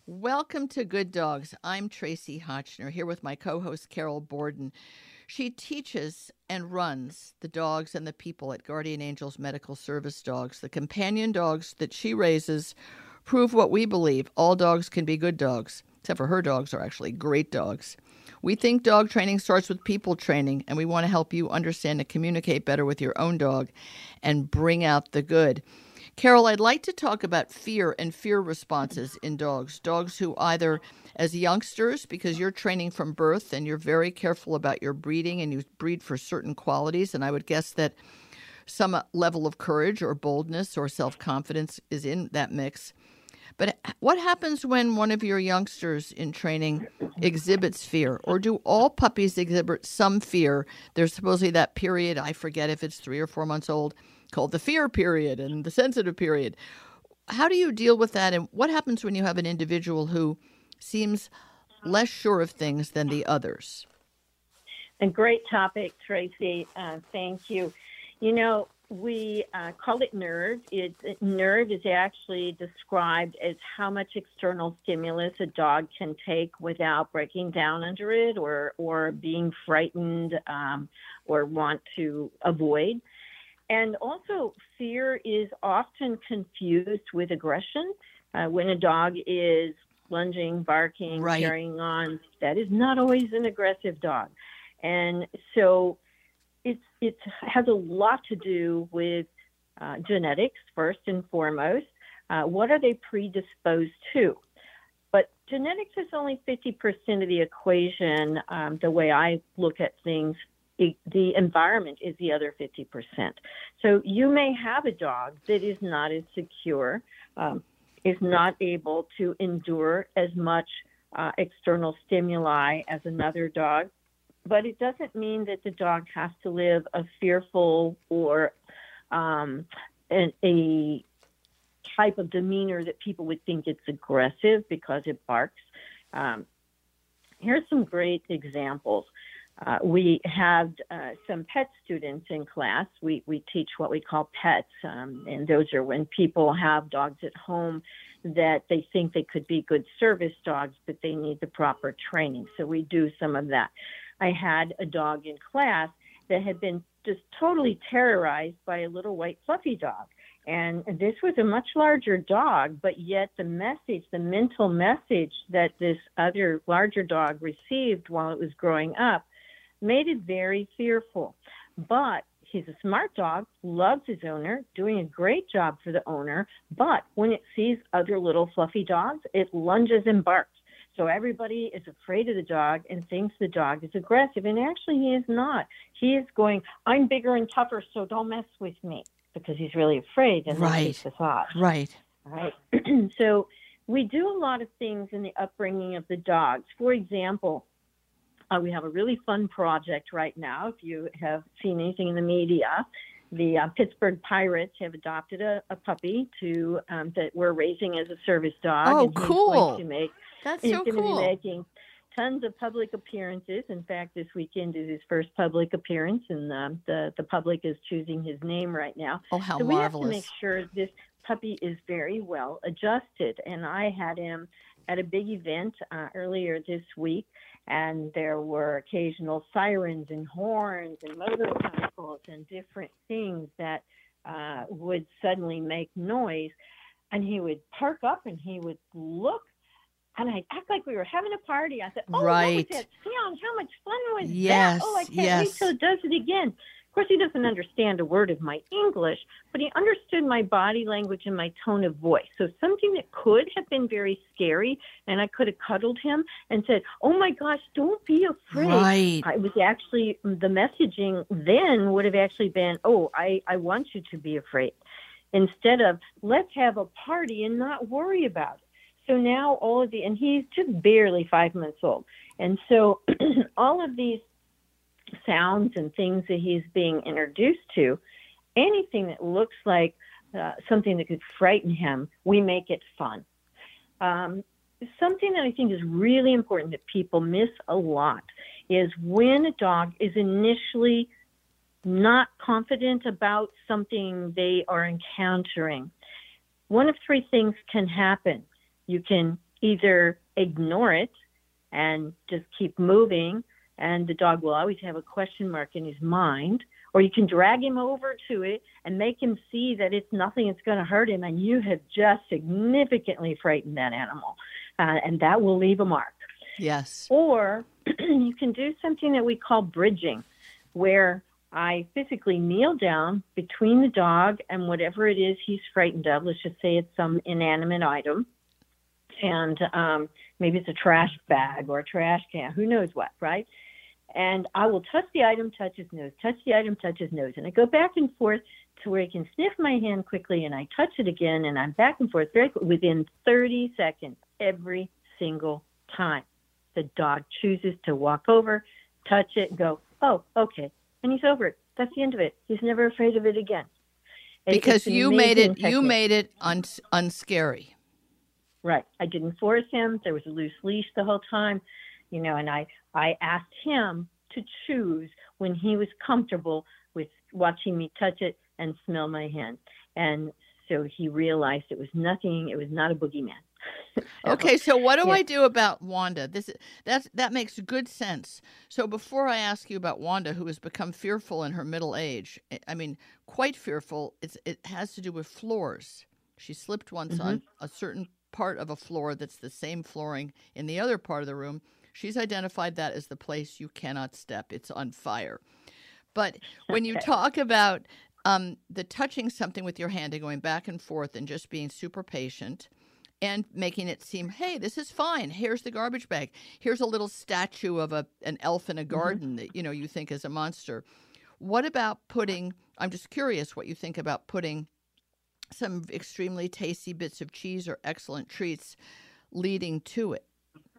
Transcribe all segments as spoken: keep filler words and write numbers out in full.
Welcome to Good Dogs. I'm Tracy Hotchner here with my co-host Carol Borden. She teaches and runs the dogs and the people at Guardian Angels Medical Service Dogs. The companion dogs that she raises prove what we believe. All dogs can be good dogs, except for her dogs are actually great dogs. We think dog training starts with people training, and we want to help you understand and communicate better with your own dog and bring out the good. Carol, I'd like to talk about fear and fear responses in dogs. Dogs who either, as youngsters, because you're training from birth and you're very careful about your breeding and you breed for certain qualities, and I would guess that some level of courage or boldness or self-confidence is in that mix. But what happens when one of your youngsters in training exhibits fear? Or do all puppies exhibit some fear? There's supposedly that period, I forget if it's three or four months old, called the fear period and the sensitive period. How do you deal with that? And what happens when you have an individual who seems less sure of things than the others? A great topic, Tracy. Uh, thank you. You know, we uh, call it NERV. It, NERV is actually described as how much external stimulus a dog can take without breaking down under it or, or being frightened um, or want to avoid. And also, fear is often confused with aggression. Uh, when a dog is lunging, barking, right. carrying on, that is not always an aggressive dog. And so it's, it has a lot to do with uh, genetics, first and foremost. Uh, what are they predisposed to? But genetics is only fifty percent of the equation, um, the way I look at things. The environment is the other fifty percent. So you may have a dog that is not as secure, um, is not able to endure as much uh, external stimuli as another dog, but it doesn't mean that the dog has to live a fearful or um, an, a type of demeanor that people would think it's aggressive because it barks. Um, here's some great examples. Uh, we have uh, some pet students in class. We, we teach what we call pets, um, and those are when people have dogs at home that they think they could be good service dogs, but they need the proper training. So we do some of that. I had a dog in class that had been just totally terrorized by a little white fluffy dog. And this was a much larger dog, but yet the message, the mental message that this other larger dog received while it was growing up made it very fearful. But he's a smart dog, loves his owner, doing a great job for the owner. But when it sees other little fluffy dogs, it lunges and barks. So everybody is afraid of the dog and thinks the dog is aggressive. And actually, he is not. He is going, I'm bigger and tougher, so don't mess with me, because he's really afraid. And right. Then takes us off. Right. Right. So we do a lot of things in the upbringing of the dogs. For example, Uh, we have a really fun project right now. If you have seen anything in the media, the uh, Pittsburgh Pirates have adopted a, a puppy to um, that we're raising as a service dog. Oh, and he's cool! Going to make, That's he's so going cool. to be making tons of public appearances. In fact, this weekend is his first public appearance, and uh, the the public is choosing his name right now. Oh, how so marvelous! We have to make sure this puppy is very well adjusted. And I had him at a big event uh, earlier this week. And there were occasional sirens and horns and motorcycles and different things that uh, would suddenly make noise. And he would perk up and he would look, and I'd act like we were having a party. I said, oh, right. What was that sound? How much fun was yes, that? Oh, I can't yes. wait till it does it again. Of course, he doesn't understand a word of my English, but he understood my body language and my tone of voice. So something that could have been very scary, and I could have cuddled him and said, oh, my gosh, don't be afraid. Right. It was actually, the messaging then would have actually been, oh, I, I want you to be afraid, instead of let's have a party and not worry about it. So now all of the, and he's just barely five months old. And so all of these sounds and things that he's being introduced to, anything that looks like uh, something that could frighten him, we make it fun. Um, something that I think is really important that people miss a lot is when a dog is initially not confident about something they are encountering, one of three things can happen. You can either ignore it and just keep moving, and the dog will always have a question mark in his mind, or you can drag him over to it and make him see that it's nothing that's going to hurt him, and you have just significantly frightened that animal, uh, and that will leave a mark. Yes. Or you can do something that we call bridging, where I physically kneel down between the dog and whatever it is he's frightened of. Let's just say it's some inanimate item. And um, maybe it's a trash bag or a trash can, who knows what, right? And I will touch the item, touch his nose, touch the item, touch his nose. And I go back and forth to where he can sniff my hand quickly, and I touch it again, and I'm back and forth very quick, within thirty seconds every single time. The dog chooses to walk over, touch it, and go, oh, okay. And he's over it. That's the end of it. He's never afraid of it again. Because you made it, technique. you made it un- unscary. Right. I didn't force him. There was a loose leash the whole time, you know, and I, I asked him to choose when he was comfortable with watching me touch it and smell my hand. And so he realized it was nothing. It was not a boogeyman. So, okay, so what do yeah. I do about Wanda? This that's that makes good sense. So before I ask you about Wanda, who has become fearful in her middle age, I mean, quite fearful. It's it has to do with floors. She slipped once mm-hmm. on a certain part of a floor that's the same flooring in the other part of the room. She's identified that as the place you cannot step. It's on fire. But when you talk about um, the touching something with your hand and going back and forth and just being super patient and making it seem, hey, this is fine. Here's the garbage bag. Here's a little statue of a an elf in a garden mm-hmm. that, you know, you think is a monster. What about putting, I'm just curious what you think about putting some extremely tasty bits of cheese or excellent treats leading to it.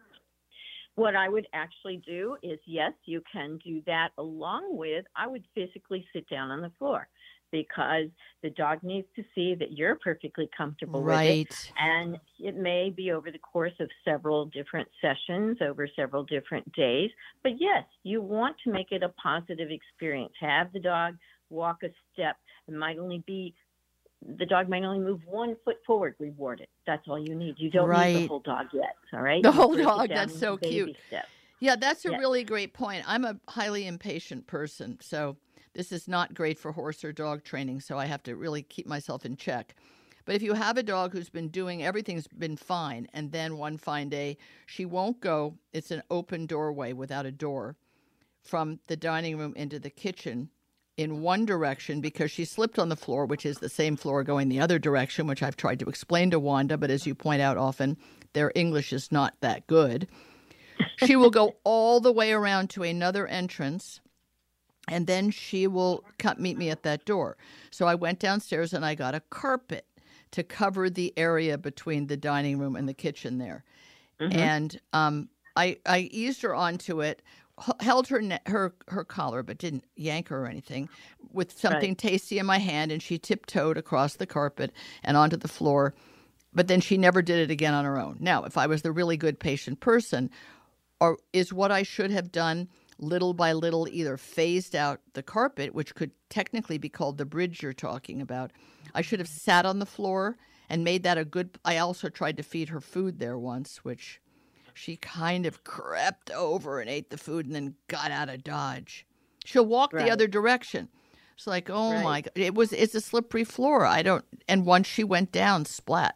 What I would actually do is, yes, you can do that along with, I would physically sit down on the floor, because the dog needs to see that you're perfectly comfortable right. with it. And it may be over the course of several different sessions, over several different days. But yes, you want to make it a positive experience. Have the dog walk a step. It might only be, the dog might only move one foot forward, reward it. That's all you need. You don't right. need the whole dog yet, all right? The You whole break it dog, down that's so into baby cute. steps. Yeah, that's a Yes. really great point. I'm a highly impatient person, so this is not great for horse or dog training, so I have to really keep myself in check. But if you have a dog who's been doing, everything's been fine, and then one fine day she won't go, it's an open doorway without a door, from the dining room into the kitchen in one direction because she slipped on the floor, which is the same floor going the other direction, which I've tried to explain to Wanda, but as you point out often, their English is not that good. She will go all the way around to another entrance, and then she will come meet me at that door. So I went downstairs and I got a carpet to cover the area between the dining room and the kitchen there. Mm-hmm. And um, I, I eased her onto it, held her ne- her her collar, but didn't yank her or anything, with something right. tasty in my hand, and she tiptoed across the carpet and onto the floor. But then she never did it again on her own. Now, if I was the really good patient person, or is what I should have done little by little either phased out the carpet, which could technically be called the bridge you're talking about. I should have sat on the floor and made that a good, I also tried to feed her food there once, which she kind of crept over and ate the food and then got out of Dodge. She'll walk right. the other direction. It's like, oh right. my God, it was, it's a slippery floor. I don't, and once she went down, splat.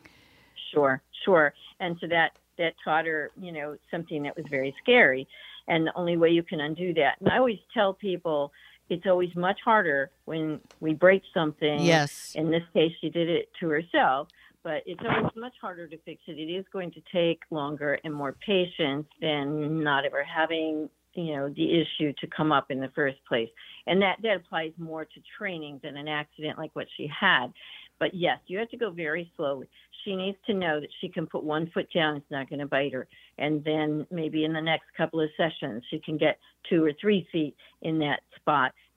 Sure, sure. And so that, that taught her, you know, something that was very scary. And the only way you can undo that. And I always tell people it's always much harder when we break something. Yes. In this case, she did it to herself. But it's always much harder to fix it. It is going to take longer and more patience than not ever having, you know, the issue to come up in the first place. And that, that applies more to training than an accident like what she had. But yes, you have to go very slowly. She needs to know that she can put one foot down, it's not going to bite her. And then maybe in the next couple of sessions, she can get two or three feet in that spot.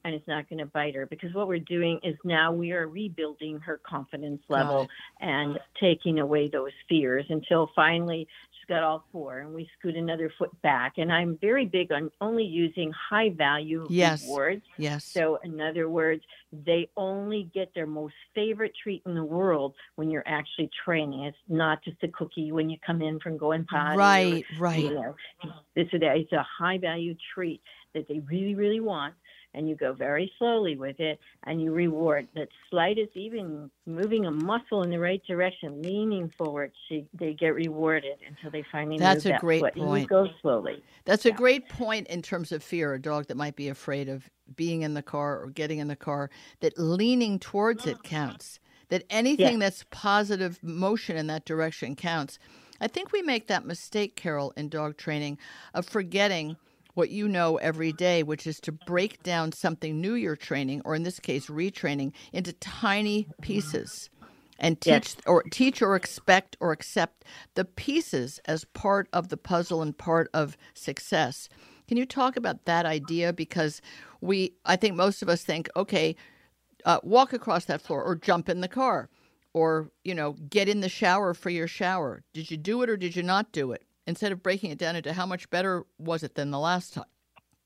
and it's not going to bite her, because what we're doing is now we are rebuilding her confidence level and taking away those fears until finally she's got all four, and we scoot another foot back. And I'm very big on only using high value yes. rewards. Yes. So in other words, they only get their most favorite treat in the world when you're actually training. It's not just a cookie when you come in from going potty. Right, or, right. You know, this or that. It's a high value treat that they really, really want. And you go very slowly with it, and you reward that slightest, even moving a muscle in the right direction, leaning forward. She, they get rewarded until they finally That's move a that great foot. point. And you go slowly. That's a Yeah. great point in terms of fear. A dog that might be afraid of being in the car or getting in the car, that leaning towards it counts. That anything Yes. that's positive motion in that direction counts. I think we make that mistake, Carol, in dog training, of forgetting what you know every day, which is to break down something new you're training, or in this case, retraining, into tiny pieces, and teach Yes. or teach or expect or accept the pieces as part of the puzzle and part of success. Can you talk about that idea? Because we, I think most of us think, okay, uh, walk across that floor, or jump in the car, or, you know, get in the shower for your shower. Did you do it or did you not do it? Instead of breaking it down into how much better was it than the last time.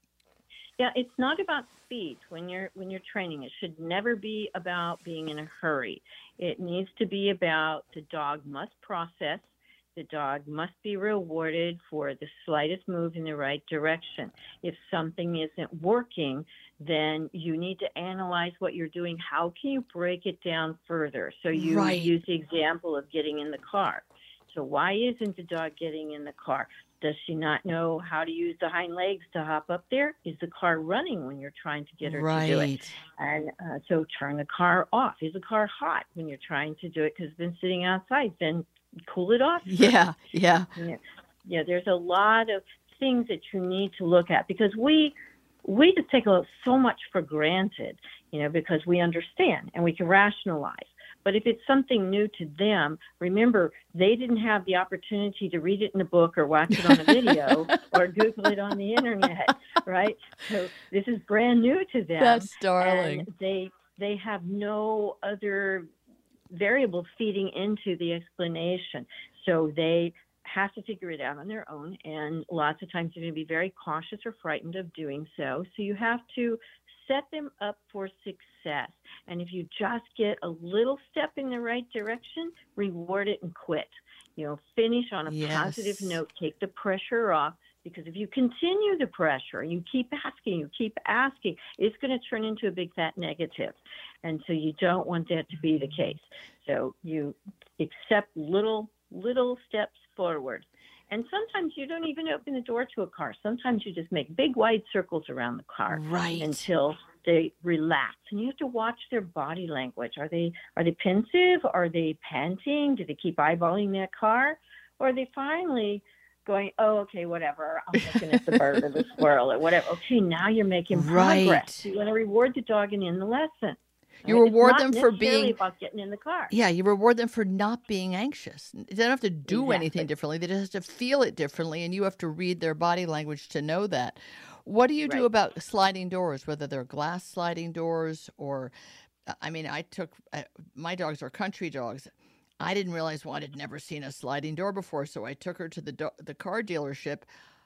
Yeah, it's not about speed when you're when you're training. It should never be about being in a hurry. It needs to be about the dog must process. The dog must be rewarded for the slightest move in the right direction. If something isn't working, then you need to analyze what you're doing. How can you break it down further? So you Right. use the example of getting in the car. So why isn't the dog getting in the car? Does she not know how to use the hind legs to hop up there? Is the car running when you're trying to get her Right. to do it? And uh, so turn the car off. Is the car hot when you're trying to do it because it's been sitting outside? Then cool it off. Yeah, yeah. Yeah, yeah. There's a lot of things that you need to look at, because we we just take a, so much for granted, you know, because we understand and we can rationalize. But if it's something new to them, remember, they didn't have the opportunity to read it in a book or watch it on a video or Google it on the internet, right? So this is brand new to them. That's darling. And they they have no other variables feeding into the explanation. So they have to figure it out on their own. And lots of times they're going to be very cautious or frightened of doing so. So you have to set them up for success. And if you just get a little step in the right direction, reward it and quit. You know, finish on a Yes. positive note, take the pressure off, because if you continue the pressure and you keep asking, you keep asking, it's going to turn into a big fat negative. And so you don't want that to be the case. So you accept little, little steps forward. And sometimes you don't even open the door to a car. Sometimes you just make big wide circles around the car Right. until they relax. And you have to watch their body language. Are they are they pensive? Are they panting? Do they keep eyeballing that car? Or are they finally going, oh, okay, whatever. I'm looking at the bird or the squirrel or whatever. Okay, now you're making progress. Right. You want to reward the dog and end the lesson. You Right? reward It's them not for necessarily being- about getting in the car. Yeah, you reward them for not being anxious. They don't have to do Exactly. anything differently. They just have to feel it differently, and you have to read their body language to know that. What do you do Right. about sliding doors, whether they're glass sliding doors or, I mean, I took, uh, my dogs are country dogs. I didn't realize one had never seen a sliding door before, so I took her to the do- the car dealership,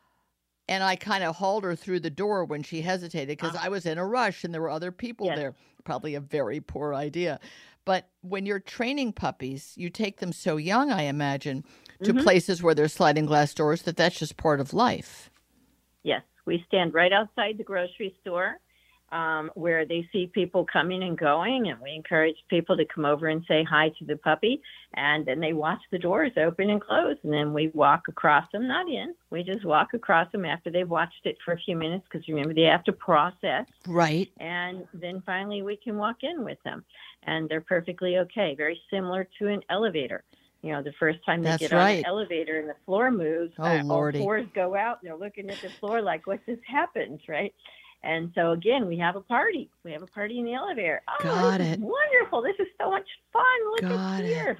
and I kind of hauled her through the door when she hesitated because I was in a rush and there were other people Yes. there. Probably a very poor idea. But when you're training puppies, you take them so young, I imagine, to Mhm. places where there's sliding glass doors, that that's just part of life. Yes, we stand right outside the grocery store um, where they see people coming and going, and we encourage people to come over and say hi to the puppy, and then they watch the doors open and close, and then we walk across them, not in, we just walk across them after they've watched it for a few minutes, because remember, they have to process, Right. and then finally we can walk in with them, and they're perfectly okay, very similar to an elevator. You know, the first time they That's get on right. an elevator and the floor moves, Oh, uh, all Lordy. fours go out. And they're looking at the floor like, what just happened, right? And so, again, we have a party. We have a party in the elevator. Oh, Got this it. is wonderful. This is so much fun. Look Got at it. here.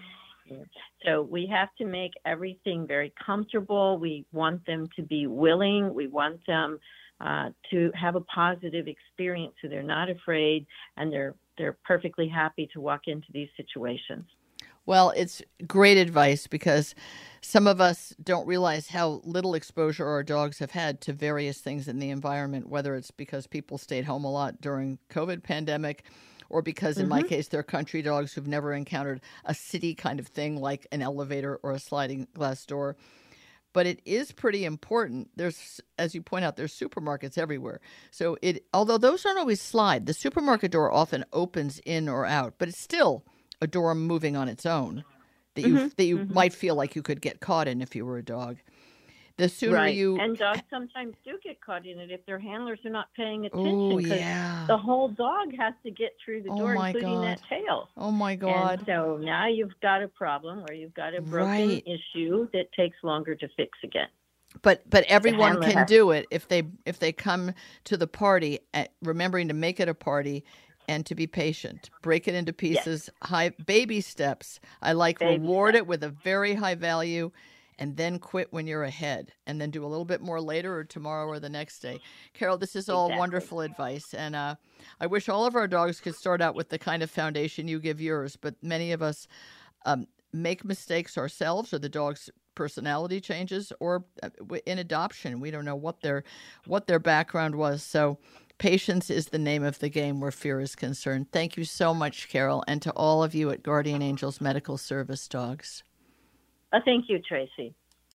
So we have to make everything very comfortable. We want them to be willing. We want them uh, to have a positive experience so they're not afraid and they're they're perfectly happy to walk into these situations. Well, it's great advice because some of us don't realize how little exposure our dogs have had to various things in the environment, whether it's because people stayed home a lot during COVID pandemic or because, in mm-hmm. my case, they're country dogs who've never encountered a city kind of thing like an elevator or a sliding glass door. But it is pretty important. There's, as you point out, there's supermarkets everywhere. So it, although those don't always slide, the supermarket door often opens in or out, but it's still a door moving on its own that you mm-hmm. that you mm-hmm. might feel like you could get caught in if you were a dog. The sooner right. you and dogs sometimes do get caught in it if their handlers are not paying attention. Oh yeah, the whole dog has to get through the oh door, including God. that tail. Oh my God! And so now you've got a problem where you've got a broken right. issue that takes longer to fix again. But but everyone can do it if they if they come to the party, at, remembering to make it a party. And to be patient, break it into pieces, yes. high baby steps. I like baby reward steps. It with a very high value and then quit when you're ahead and then do a little bit more later or tomorrow or the next day. Carol, this is all exactly. wonderful advice. And uh, I wish all of our dogs could start out with the kind of foundation you give yours. But many of us um, make mistakes ourselves or the dog's personality changes or in adoption. We don't know what their what their background was. So patience is the name of the game where fear is concerned. Thank you so much, Carol, and to all of you at Guardian Angels Medical Service Dogs. Uh, thank you, Tracy.